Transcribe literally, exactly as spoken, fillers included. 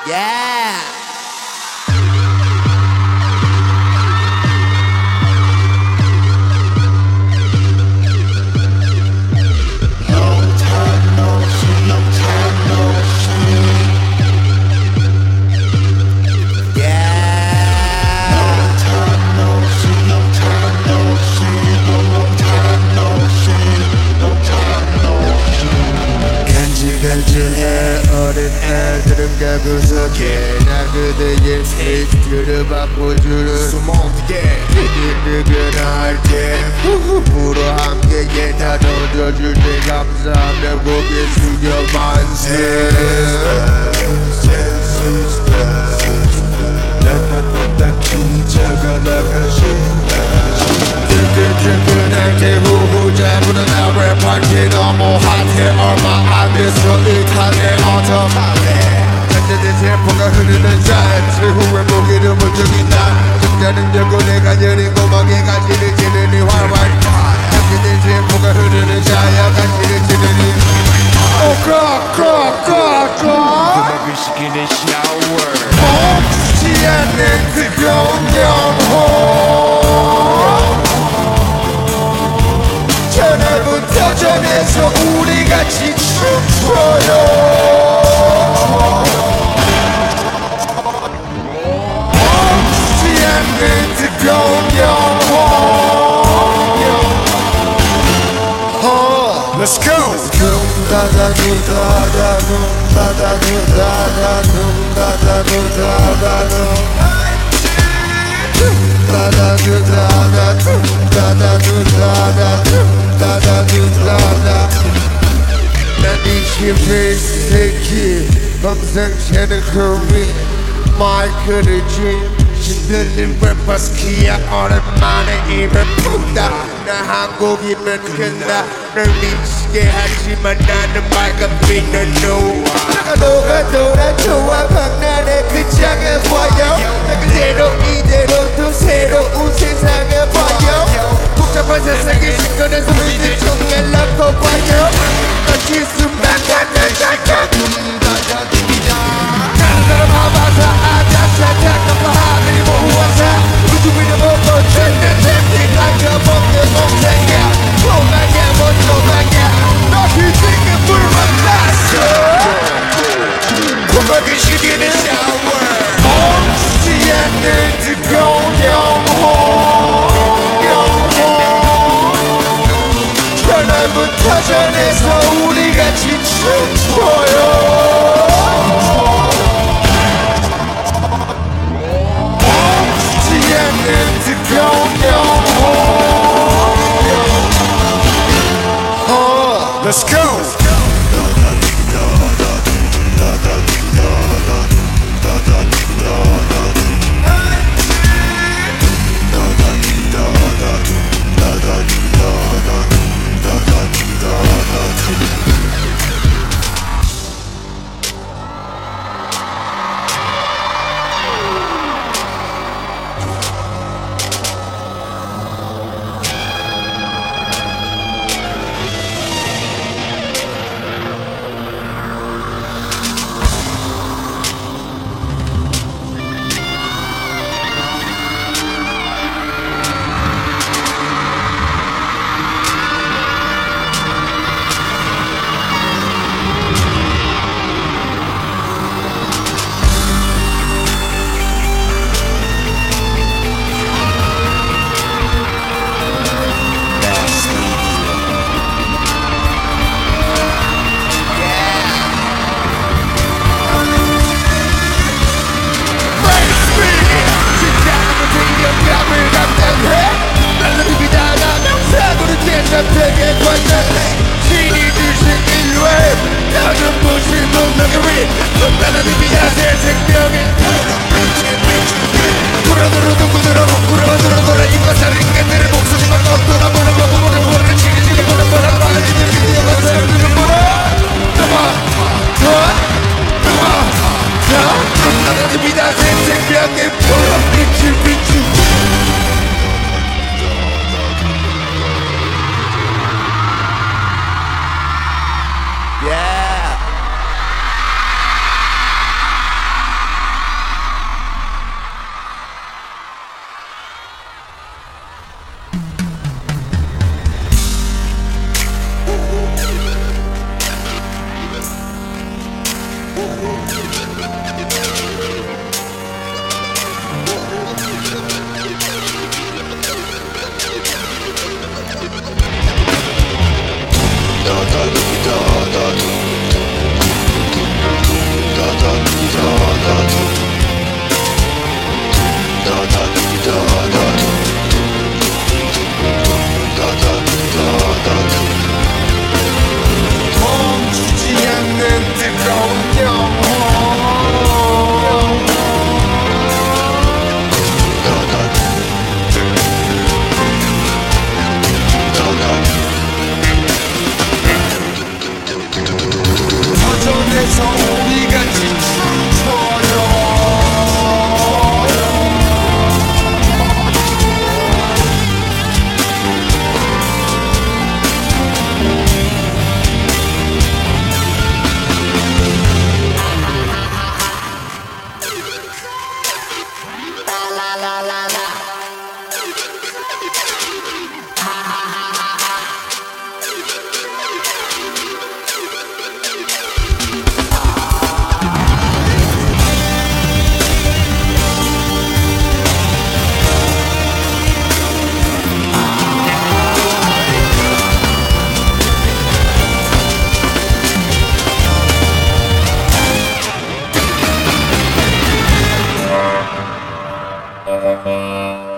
Yeah. 간질간질해 어린 애들은 가구석에 나 그대의 페이스를 바꿔주는 수목에 누구나 할때 후후부로 함께 다 던져줄 때 감사하며 고개 숙여 만세 나나나나 긴장가 나가신다 뜨끈뜨끈할 때 후후 잡으는 나의 파티 너무 핫해 얼마 안 돼서 이 칸에 어떡하네 잔잔한 세포가 흐르는 자연 최후의 무기를 물적이다 적자는 열고 내가 여린 고막에 간지를 지르니 활활 잔잔한 세포가 흐르는 자연 간지를 지르니 오까까까까 음악을 시키는 샤워 멈추지 않는 뜨거운 영혼 전날부터 전에서 우리 같이 춤춰요 멈추지 않는 뜨거운 영혼 Let's go! 난 이십일 세기 범상체는 그리 마이크를 쥔 신들린 래퍼스키야 오랜만에 입을 푼다 나 한국이면 끝나 널 미치게 하지만 나는 맑은 빛을 놓아 내가 너가 돌아 좋아 박난의 그 장을 보여 나 그대로 이대로 또 새로운 세상을 보여 복잡한 세상에 시끄러운 소리들 총을 넣고 봐요 마치 순간간을 잠깐 다른 사람 봐봐서 아자사 잠깐만 하늘이 모아서 우주 위로 보고 쳤는 템팅 안겨먹는 몽생이야 도망이야 못 도망이야 너 희생은 불만 났어 고막을 시키는 샤워 멈추지 않는 뜨거운 영혼 전날부터 전에서 우리 같이 춤춰요 멈추지 않는 뜨거운 영혼 Let's go! 되게 관장해 신이 주신 인류에 나는 무슨 동력이 나는 미야새 생명에 돌아돌아 누구들어 돌아 돌아 이과 살인 개들의 목소리만 걷더라 보라 보라 보라 보라 지리지리 보라 보라 보라 지리지리 보라 보라 보라 넘어 더 넘어 더 나는 미야새 생명에 보라 빛을 비추 Yeah. 멈추지 않는 뜨거운 영혼 터져내서 우리 같이 춤춰요 Uh-huh.